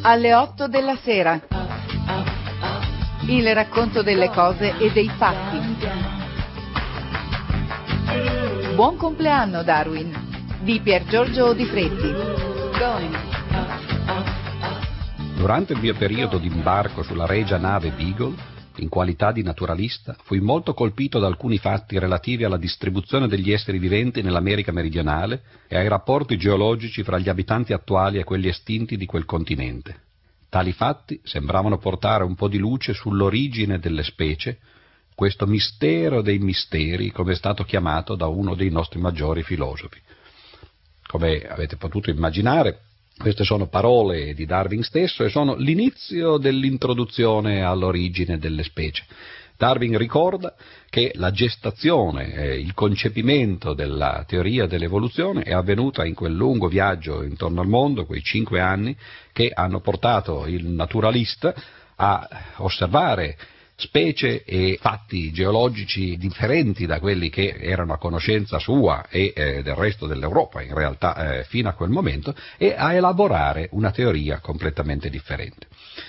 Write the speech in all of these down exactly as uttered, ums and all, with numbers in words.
alle otto della sera. Il racconto delle cose e dei fatti. Buon compleanno, Darwin, di Piergiorgio Di Freddi. Durante il mio periodo di imbarco sulla regia nave Beagle, in qualità di naturalista, fui molto colpito da alcuni fatti relativi alla distribuzione degli esseri viventi nell'America meridionale e ai rapporti geologici fra gli abitanti attuali e quelli estinti di quel continente. Tali fatti sembravano portare un po' di luce sull'origine delle specie, questo mistero dei misteri, come è stato chiamato da uno dei nostri maggiori filosofi. Come avete potuto immaginare, queste sono parole di Darwin stesso e sono l'inizio dell'introduzione all'origine delle specie. Darwin ricorda che la gestazione, eh, il concepimento della teoria dell'evoluzione è avvenuta in quel lungo viaggio intorno al mondo, quei cinque anni che hanno portato il naturalista a osservare specie e fatti geologici differenti da quelli che erano a conoscenza sua e eh, del resto dell'Europa, in realtà eh, fino a quel momento, e a elaborare una teoria completamente differente.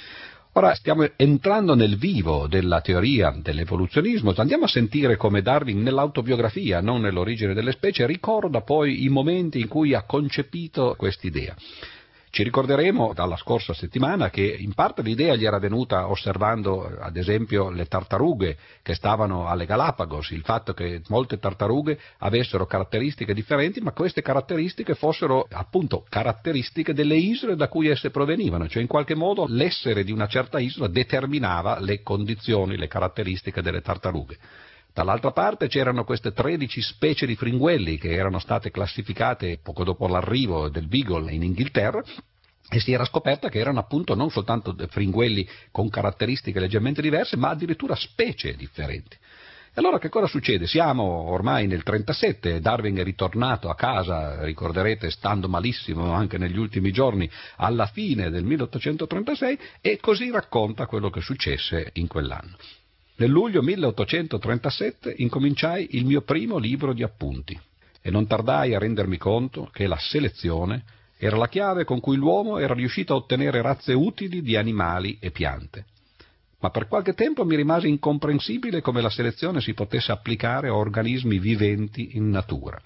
Ora stiamo entrando nel vivo della teoria dell'evoluzionismo, andiamo a sentire come Darwin nell'autobiografia, non nell'origine delle specie, ricorda poi i momenti in cui ha concepito quest'idea. Ci ricorderemo dalla scorsa settimana che in parte l'idea gli era venuta osservando ad esempio le tartarughe che stavano alle Galapagos, il fatto che molte tartarughe avessero caratteristiche differenti, ma queste caratteristiche fossero appunto caratteristiche delle isole da cui esse provenivano, cioè in qualche modo l'essere di una certa isola determinava le condizioni, le caratteristiche delle tartarughe. Dall'altra parte c'erano queste tredici specie di fringuelli che erano state classificate poco dopo l'arrivo del Beagle in Inghilterra e si era scoperta che erano appunto non soltanto fringuelli con caratteristiche leggermente diverse, ma addirittura specie differenti. E allora che cosa succede? Siamo ormai nel trentasette, Darwin è ritornato a casa, ricorderete, stando malissimo anche negli ultimi giorni, alla fine del milleottocentotrentasei, e così racconta quello che successe in quell'anno. Nel luglio milleottocentotrentasette incominciai il mio primo libro di appunti e non tardai a rendermi conto che la selezione era la chiave con cui l'uomo era riuscito a ottenere razze utili di animali e piante. Ma per qualche tempo mi rimase incomprensibile come la selezione si potesse applicare a organismi viventi in natura.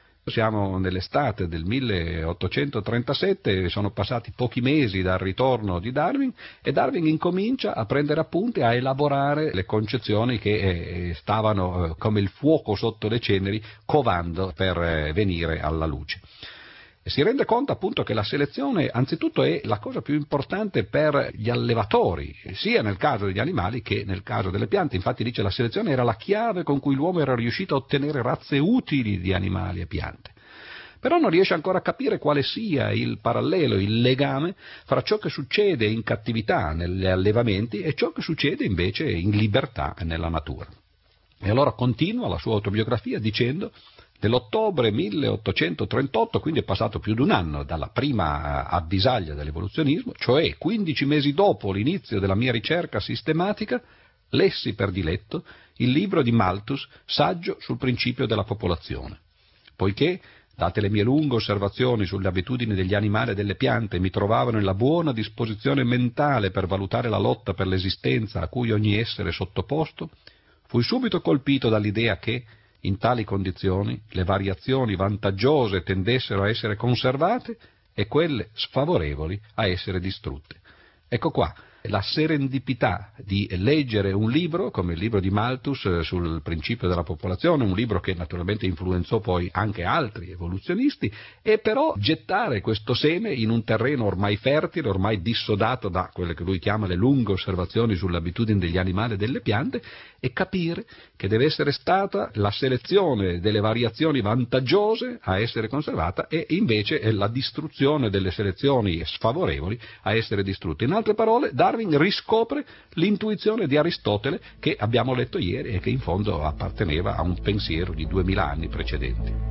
Siamo nell'estate del milleottocentotrentasette, sono passati pochi mesi dal ritorno di Darwin e Darwin incomincia a prendere appunti, a elaborare le concezioni che eh, stavano eh, come il fuoco sotto le ceneri covando per eh, venire alla luce. E si rende conto appunto che la selezione anzitutto è la cosa più importante per gli allevatori, sia nel caso degli animali che nel caso delle piante. Infatti dice la selezione era la chiave con cui l'uomo era riuscito a ottenere razze utili di animali e piante. Però non riesce ancora a capire quale sia il parallelo, il legame fra ciò che succede in cattività negli allevamenti e ciò che succede invece in libertà nella natura. E allora continua la sua autobiografia dicendo: nell'ottobre milleottocentotrentotto, quindi è passato più di un anno dalla prima avvisaglia dell'evoluzionismo, cioè quindici mesi dopo l'inizio della mia ricerca sistematica, lessi per diletto il libro di Malthus, Saggio sul principio della popolazione. Poiché, date le mie lunghe osservazioni sulle abitudini degli animali e delle piante, mi trovavo nella buona disposizione mentale per valutare la lotta per l'esistenza a cui ogni essere è sottoposto, fui subito colpito dall'idea che, in tali condizioni, le variazioni vantaggiose tendessero a essere conservate e quelle sfavorevoli a essere distrutte. Ecco qua la serendipità di leggere un libro come il libro di Malthus sul principio della popolazione, un libro che naturalmente influenzò poi anche altri evoluzionisti, e però gettare questo seme in un terreno ormai fertile, ormai dissodato da quelle che lui chiama le lunghe osservazioni sulle abitudini degli animali e delle piante, e capire che deve essere stata la selezione delle variazioni vantaggiose a essere conservata e invece la distruzione delle selezioni sfavorevoli a essere distrutte. In altre parole, Darwin riscopre l'intuizione di Aristotele che abbiamo letto ieri e che in fondo apparteneva a un pensiero di duemila anni precedenti.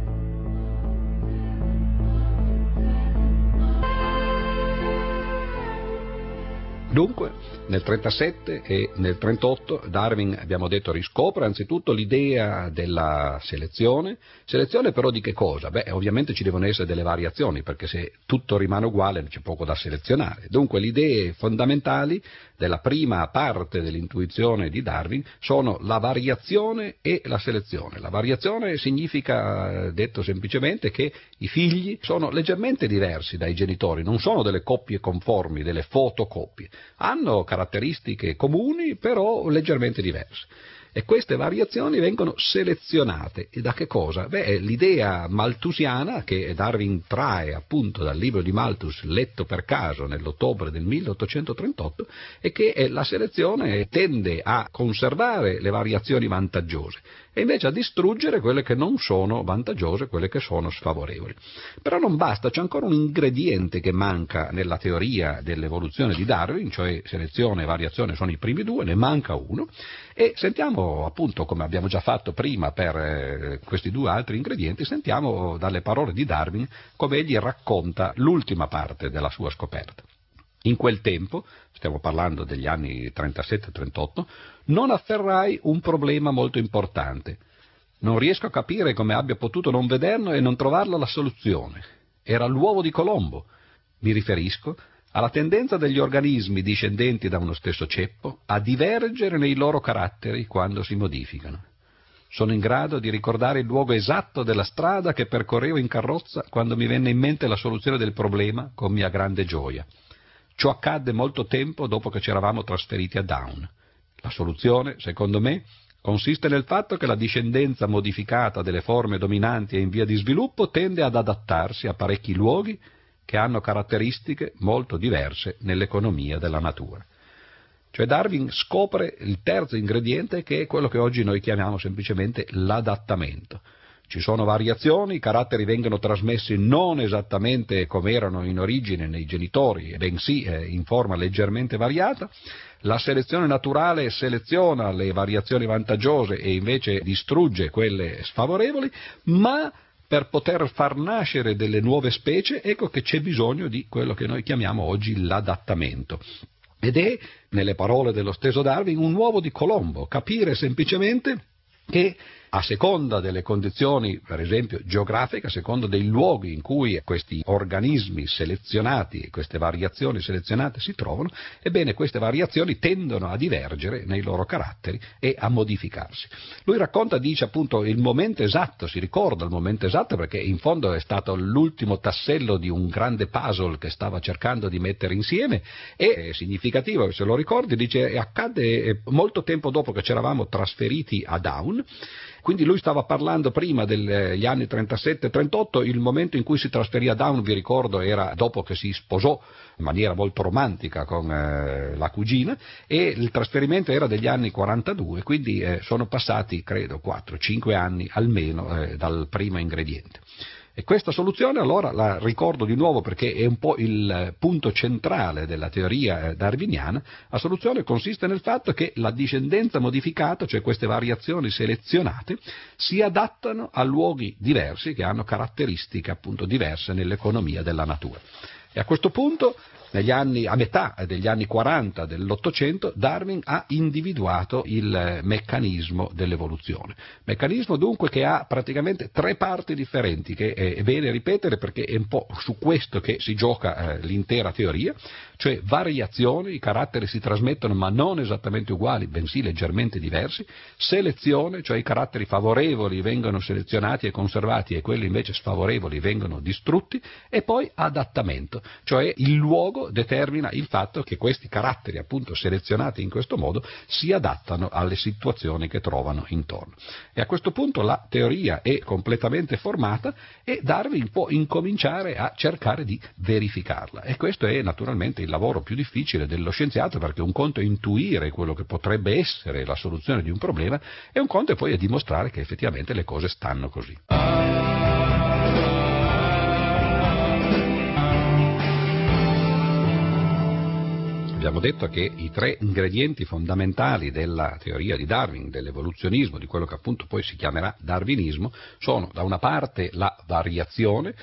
Dunque, nel trentasette e nel trentotto Darwin, abbiamo detto, riscopre anzitutto l'idea della selezione. Selezione però di che cosa? Beh, ovviamente ci devono essere delle variazioni, perché se tutto rimane uguale c'è poco da selezionare. Dunque, le idee fondamentali della prima parte dell'intuizione di Darwin sono la variazione e la selezione. La variazione significa, detto semplicemente, che i figli sono leggermente diversi dai genitori, non sono delle coppie conformi, delle fotocoppie. Hanno caratteristiche comuni, però leggermente diverse. E queste variazioni vengono selezionate. E da che cosa? Beh, l'idea malthusiana, che Darwin trae appunto dal libro di Malthus, letto per caso nell'ottobre del milleottocentotrentotto, è che la selezione tende a conservare le variazioni vantaggiose e invece a distruggere quelle che non sono vantaggiose, quelle che sono sfavorevoli. Però non basta, c'è ancora un ingrediente che manca nella teoria dell'evoluzione di Darwin, cioè selezione e variazione sono i primi due, ne manca uno, e sentiamo appunto, come abbiamo già fatto prima per eh, questi due altri ingredienti, sentiamo dalle parole di Darwin come egli racconta l'ultima parte della sua scoperta. In quel tempo, stiamo parlando degli anni trentasette trentotto, non afferrai un problema molto importante. Non riesco a capire come abbia potuto non vederlo e non trovarlo la soluzione. Era l'uovo di Colombo. Mi riferisco alla tendenza degli organismi discendenti da uno stesso ceppo a divergere nei loro caratteri quando si modificano. Sono in grado di ricordare il luogo esatto della strada che percorrevo in carrozza quando mi venne in mente la soluzione del problema con mia grande gioia. Ciò accadde molto tempo dopo che ci eravamo trasferiti a Down. La soluzione, secondo me, consiste nel fatto che la discendenza modificata delle forme dominanti e in via di sviluppo tende ad adattarsi a parecchi luoghi che hanno caratteristiche molto diverse nell'economia della natura. Cioè Darwin scopre il terzo ingrediente, che è quello che oggi noi chiamiamo semplicemente l'adattamento. Ci sono variazioni, i caratteri vengono trasmessi non esattamente come erano in origine nei genitori, bensì eh, in forma leggermente variata. La selezione naturale seleziona le variazioni vantaggiose e invece distrugge quelle sfavorevoli, ma per poter far nascere delle nuove specie, ecco che c'è bisogno di quello che noi chiamiamo oggi l'adattamento. Ed è, nelle parole dello stesso Darwin, un uovo di Colombo, capire semplicemente che a seconda delle condizioni, per esempio geografiche, a seconda dei luoghi in cui questi organismi selezionati e queste variazioni selezionate si trovano, ebbene queste variazioni tendono a divergere nei loro caratteri e a modificarsi. Lui racconta, dice appunto, il momento esatto, si ricorda il momento esatto perché in fondo è stato l'ultimo tassello di un grande puzzle che stava cercando di mettere insieme, e è significativo, se lo ricordi, dice, accadde molto tempo dopo che ci eravamo trasferiti a Down. Quindi lui stava parlando prima degli anni trentasette trentotto, il momento in cui si trasferì a Down, vi ricordo, era dopo che si sposò in maniera molto romantica con eh, la cugina, e il trasferimento era degli anni quarantadue, quindi eh, sono passati credo quattro cinque anni almeno eh, dal primo ingrediente. E questa soluzione allora la ricordo di nuovo perché è un po' il punto centrale della teoria darwiniana. La soluzione consiste nel fatto che la discendenza modificata, cioè queste variazioni selezionate, si adattano a luoghi diversi che hanno caratteristiche appunto diverse nell'economia della natura. E a questo punto, negli anni, a metà degli anni quaranta dell'Ottocento, Darwin ha individuato il meccanismo dell'evoluzione. Meccanismo dunque che ha praticamente tre parti differenti, che è bene ripetere perché è un po' su questo che si gioca eh, l'intera teoria, cioè variazioni, i caratteri si trasmettono ma non esattamente uguali, bensì leggermente diversi, selezione, cioè i caratteri favorevoli vengono selezionati e conservati e quelli invece sfavorevoli vengono distrutti, e poi adattamento, cioè il luogo determina il fatto che questi caratteri appunto selezionati in questo modo si adattano alle situazioni che trovano intorno. E a questo punto la teoria è completamente formata e Darwin può incominciare a cercare di verificarla, e questo è naturalmente il lavoro più difficile dello scienziato, perché un conto è intuire quello che potrebbe essere la soluzione di un problema e un conto è poi a dimostrare che effettivamente le cose stanno così. Abbiamo detto che i tre ingredienti fondamentali della teoria di Darwin, dell'evoluzionismo, di quello che appunto poi si chiamerà darwinismo, sono da una parte la variazione.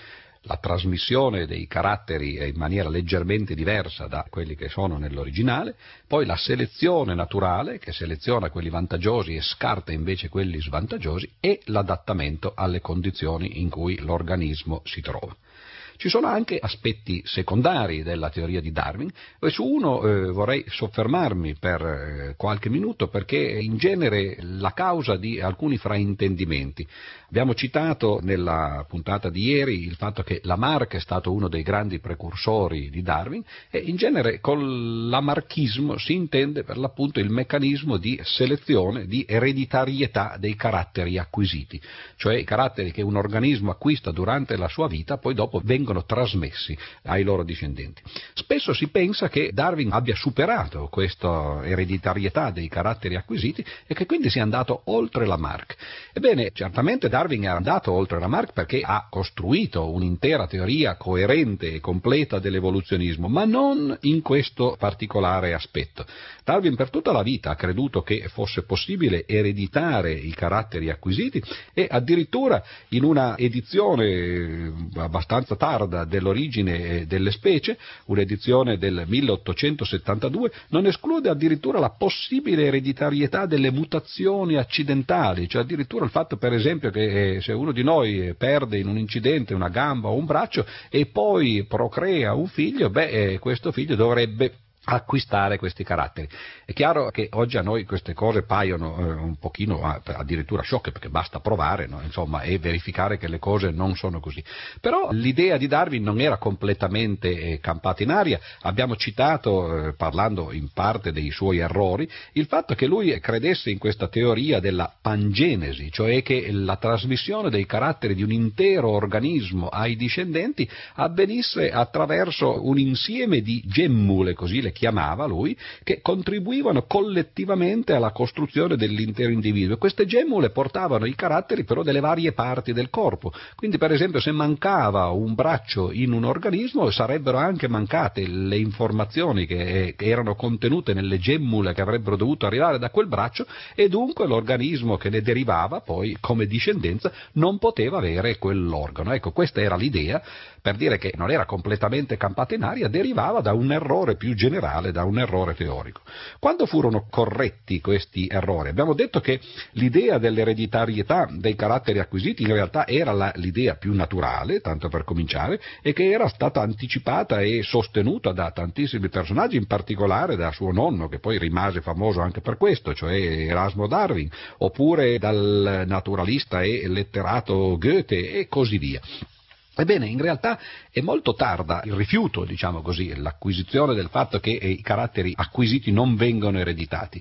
la trasmissione dei caratteri in maniera leggermente diversa da quelli che sono nell'originale, poi la selezione naturale che seleziona quelli vantaggiosi e scarta invece quelli svantaggiosi, e l'adattamento alle condizioni in cui l'organismo si trova. Ci sono anche aspetti secondari della teoria di Darwin, e su uno eh, vorrei soffermarmi per eh, qualche minuto, perché è in genere la causa di alcuni fraintendimenti. Abbiamo citato nella puntata di ieri il fatto che Lamarck è stato uno dei grandi precursori di Darwin, e in genere con lamarckismo si intende per l'appunto il meccanismo di selezione, di ereditarietà dei caratteri acquisiti, cioè i caratteri che un organismo acquista durante la sua vita poi dopo vengono trasmessi ai loro discendenti. Spesso si pensa che Darwin abbia superato questa ereditarietà dei caratteri acquisiti e che quindi sia andato oltre Lamarck. Ebbene, certamente Darwin è andato oltre Lamarck perché ha costruito un'intera teoria coerente e completa dell'evoluzionismo, ma non in questo particolare aspetto. Darwin per tutta la vita ha creduto che fosse possibile ereditare i caratteri acquisiti, e addirittura in una edizione abbastanza tarda dell'Origine delle specie, un'edizione del milleottocentosettantadue, non esclude addirittura la possibile ereditarietà delle mutazioni accidentali, cioè addirittura il fatto per esempio che se uno di noi perde in un incidente una gamba o un braccio e poi procrea un figlio, beh, questo figlio dovrebbe acquistare questi caratteri. È chiaro che oggi a noi queste cose paiono eh, un pochino addirittura sciocche, perché basta provare, no? Insomma, e verificare che le cose non sono così. Però l'idea di Darwin non era completamente eh, campata in aria. Abbiamo citato, eh, parlando in parte dei suoi errori, il fatto che lui credesse in questa teoria della pangenesi, cioè che la trasmissione dei caratteri di un intero organismo ai discendenti avvenisse attraverso un insieme di gemmule, così le chiamava lui, che contribuivano collettivamente alla costruzione dell'intero individuo. Queste gemmule portavano i caratteri però delle varie parti del corpo, quindi per esempio se mancava un braccio in un organismo sarebbero anche mancate le informazioni che, che erano contenute nelle gemmule che avrebbero dovuto arrivare da quel braccio, e dunque l'organismo che ne derivava poi come discendenza non poteva avere quell'organo. Ecco, questa era l'idea, per dire che non era completamente campata in aria, derivava da un errore più generale, da un errore teorico. Quando furono corretti questi errori? Abbiamo detto che l'idea dell'ereditarietà dei caratteri acquisiti in realtà era la, l'idea più naturale, tanto per cominciare, e che era stata anticipata e sostenuta da tantissimi personaggi, in particolare da suo nonno, che poi rimase famoso anche per questo, cioè Erasmo Darwin, oppure dal naturalista e letterato Goethe e così via. Ebbene, in realtà è molto tarda il rifiuto, diciamo così, l'acquisizione del fatto che i caratteri acquisiti non vengono ereditati.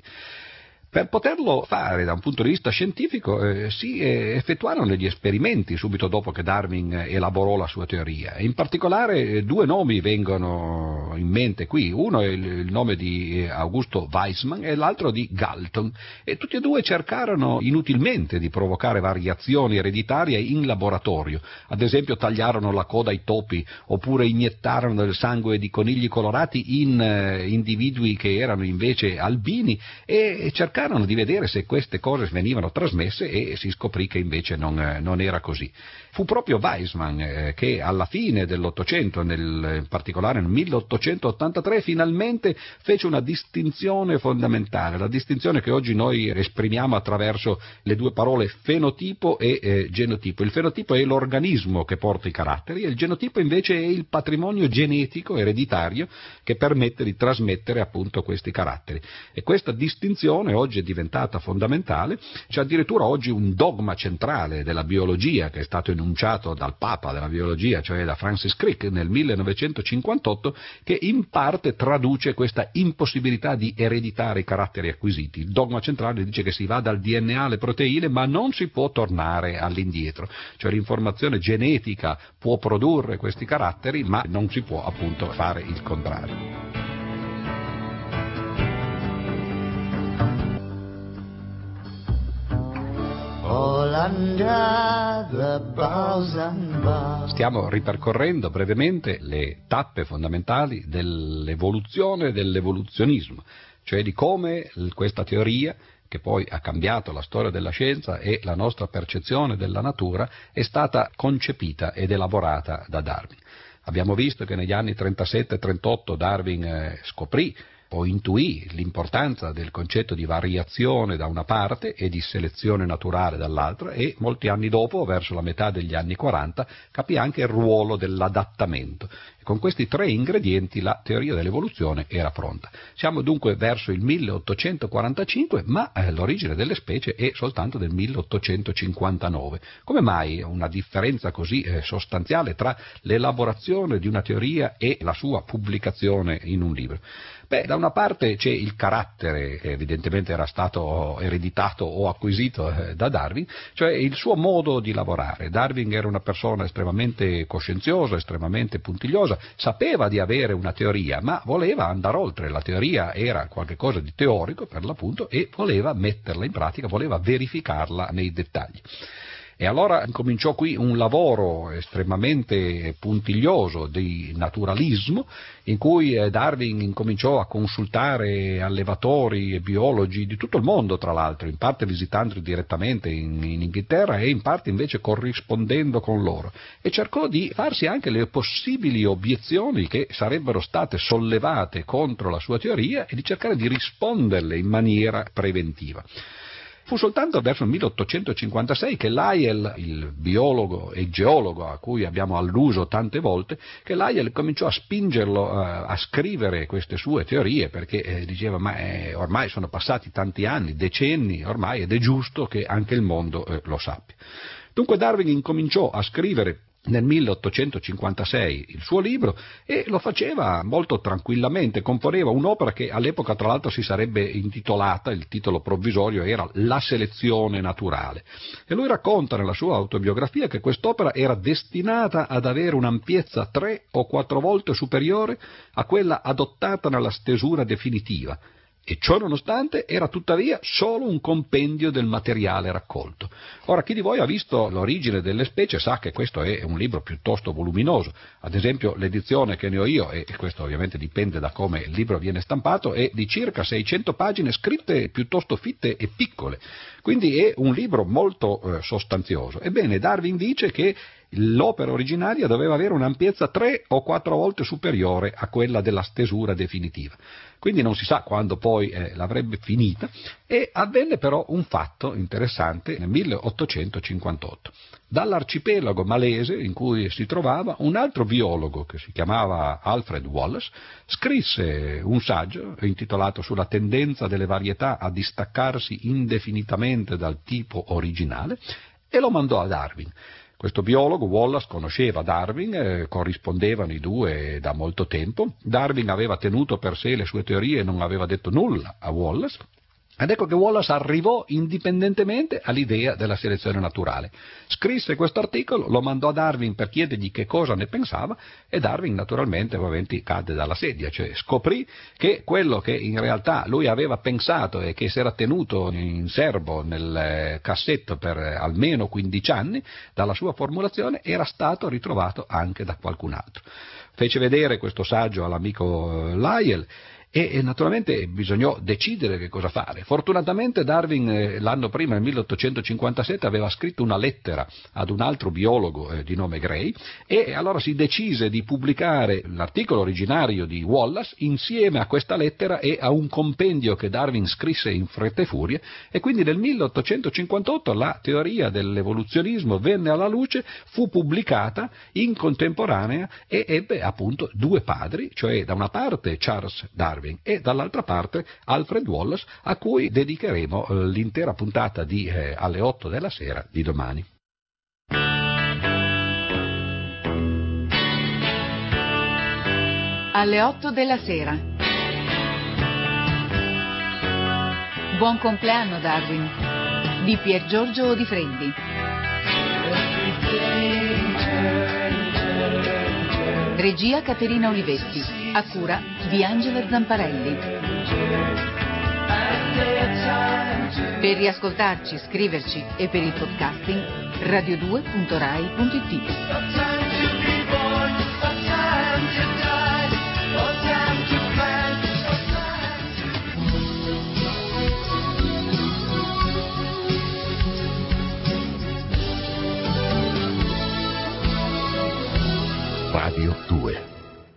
Per poterlo fare da un punto di vista scientifico eh, si eh, effettuarono degli esperimenti subito dopo che Darwin elaborò la sua teoria. In particolare eh, due nomi vengono in mente qui, uno è il, il nome di eh, Augusto Weismann e l'altro di Galton, e tutti e due cercarono inutilmente di provocare variazioni ereditarie in laboratorio. Ad esempio tagliarono la coda ai topi, oppure iniettarono del sangue di conigli colorati in eh, individui che erano invece albini, e cercarono di vedere se queste cose venivano trasmesse, e si scoprì che invece non, non era così. Fu proprio Weismann eh, che alla fine dell'Ottocento, nel, in particolare nel milleottocentottantatré, finalmente fece una distinzione fondamentale, la distinzione che oggi noi esprimiamo attraverso le due parole fenotipo e eh, genotipo. Il fenotipo è l'organismo che porta i caratteri, e il genotipo invece è il patrimonio genetico ereditario che permette di trasmettere appunto questi caratteri. E questa distinzione oggi è diventata fondamentale. C'è addirittura oggi un dogma centrale della biologia che è stato enunciato dal Papa della biologia, cioè da Francis Crick nel millenovecentocinquantotto, che in parte traduce questa impossibilità di ereditare i caratteri acquisiti. Il dogma centrale dice che si va dal D N A alle proteine, ma non si può tornare all'indietro, cioè l'informazione genetica può produrre questi caratteri, ma non si può appunto fare il contrario. Stiamo ripercorrendo brevemente le tappe fondamentali dell'evoluzione e dell'evoluzionismo, cioè di come questa teoria, che poi ha cambiato la storia della scienza e la nostra percezione della natura, è stata concepita ed elaborata da Darwin. Abbiamo visto che negli anni trentasette trentotto Darwin eh, scoprì o intuì l'importanza del concetto di variazione da una parte e di selezione naturale dall'altra, e molti anni dopo, verso la metà degli anni quaranta, capì anche il ruolo dell'adattamento. E con questi tre ingredienti la teoria dell'evoluzione era pronta. Siamo dunque verso il milleottocentoquarantacinque, ma eh, l'origine delle specie è soltanto del milleottocentocinquantanove. Come mai una differenza così eh, sostanziale tra l'elaborazione di una teoria e la sua pubblicazione in un libro? Beh, da una parte c'è il carattere che evidentemente era stato ereditato o acquisito eh, da Darwin, cioè il suo modo di lavorare. Darwin era una persona estremamente coscienziosa, estremamente puntigliosa, sapeva di avere una teoria, ma voleva andare oltre. La teoria era qualcosa di teorico, per l'appunto, e voleva metterla in pratica, voleva verificarla nei dettagli. E allora incominciò qui un lavoro estremamente puntiglioso di naturalismo, in cui Darwin incominciò a consultare allevatori e biologi di tutto il mondo, tra l'altro, in parte visitandoli direttamente in, in Inghilterra e in parte invece corrispondendo con loro, e cercò di farsi anche le possibili obiezioni che sarebbero state sollevate contro la sua teoria e di cercare di risponderle in maniera preventiva. Fu soltanto verso il milleottocentocinquantasei che Lyell, il biologo e geologo a cui abbiamo alluso tante volte, che Lyell cominciò a spingerlo uh, a scrivere queste sue teorie, perché eh, diceva ma eh, ormai sono passati tanti anni, decenni ormai, ed è giusto che anche il mondo eh, lo sappia. Dunque Darwin incominciò a scrivere nel milleottocentocinquantasei il suo libro, e lo faceva molto tranquillamente, componeva un'opera che all'epoca tra l'altro si sarebbe intitolata, il titolo provvisorio era La selezione naturale, e lui racconta nella sua autobiografia che quest'opera era destinata ad avere un'ampiezza tre o quattro volte superiore a quella adottata nella stesura definitiva, e ciò nonostante era tuttavia solo un compendio del materiale raccolto. Ora, chi di voi ha visto L'origine delle specie sa che questo è un libro piuttosto voluminoso. Ad esempio l'edizione che ne ho io, e questo ovviamente dipende da come il libro viene stampato, è di circa seicento pagine scritte piuttosto fitte e piccole, quindi è un libro molto eh, sostanzioso. Ebbene, Darwin dice che l'opera originaria doveva avere un'ampiezza tre o quattro volte superiore a quella della stesura definitiva. Quindi non si sa quando poi eh, l'avrebbe finita, e avvenne però un fatto interessante nel milleottocentocinquantotto. Dall'arcipelago malese in cui si trovava, un altro biologo che si chiamava Alfred Wallace scrisse un saggio intitolato Sulla tendenza delle varietà a distaccarsi indefinitamente dal tipo originale, e lo mandò a Darwin. Questo biologo, Wallace, conosceva Darwin, eh, corrispondevano i due da molto tempo. Darwin aveva tenuto per sé le sue teorie e non aveva detto nulla a Wallace. Ed ecco che Wallace arrivò indipendentemente all'idea della selezione naturale. Scrisse questo articolo, lo mandò a Darwin per chiedergli che cosa ne pensava, e Darwin naturalmente ovviamente cadde dalla sedia, cioè scoprì che quello che in realtà lui aveva pensato e che si era tenuto in serbo nel cassetto per almeno quindici anni dalla sua formulazione era stato ritrovato anche da qualcun altro. Fece vedere questo saggio all'amico Lyell, E, e naturalmente bisognò decidere che cosa fare. Fortunatamente Darwin eh, l'anno prima, nel milleottocentocinquantasette, aveva scritto una lettera ad un altro biologo eh, di nome Gray, e allora si decise di pubblicare l'articolo originario di Wallace insieme a questa lettera e a un compendio che Darwin scrisse in fretta e furia, e quindi nel milleottocentocinquantotto la teoria dell'evoluzionismo venne alla luce, fu pubblicata in contemporanea e ebbe appunto due padri, cioè da una parte Charles Darwin e dall'altra parte Alfred Wallace, a cui dedicheremo eh, l'intera puntata di eh, alle otto della sera di domani. Alle otto della sera. Buon compleanno Darwin, di Piergiorgio Di Freddi. Regia Caterina Olivetti, a cura di Angela Zamparelli. Per riascoltarci, scriverci e per il podcasting radio due punto rai punto it.